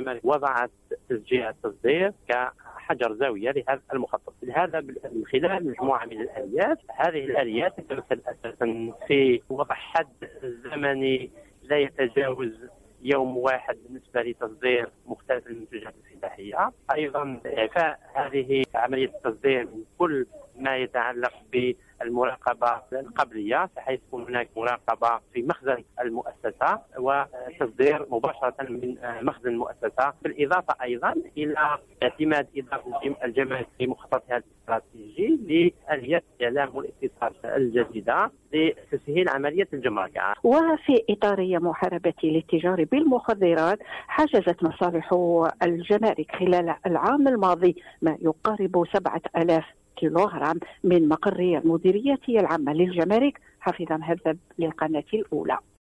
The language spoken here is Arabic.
الجمارك وضعت تشجيع التصدير كحجر زاوية لهذا المخطط. هذا من خلال مجموعة من الآليات. هذه الآليات تتمثل أساسا في وضع حد زمني لا يتجاوز يوم واحد بالنسبة لتصدير مختلف المنتجات الفلاحية. أيضا إعفاء هذه عملية التصدير من كل ما يتعلق بالمراقبة القبلية، بحيث تكون هناك مراقبة في مخزن المؤسسة وتصدير مباشرة من مخزن المؤسسة، بالإضافة أيضا إلى اعتماد إدارة الجمارك في مخططها الاستراتيجي لآليات الإعلام والاتصال الجديدة لتسهيل عملية الجمارك. وفي إطار محاربة الاتجار بالمخدرات، حجزت مصالح الجمارك خلال العام الماضي ما يقارب 7000 كيلوغرام من مقر المديرية العامة للجمارك. حفيظ مهذب للقناة الأولى.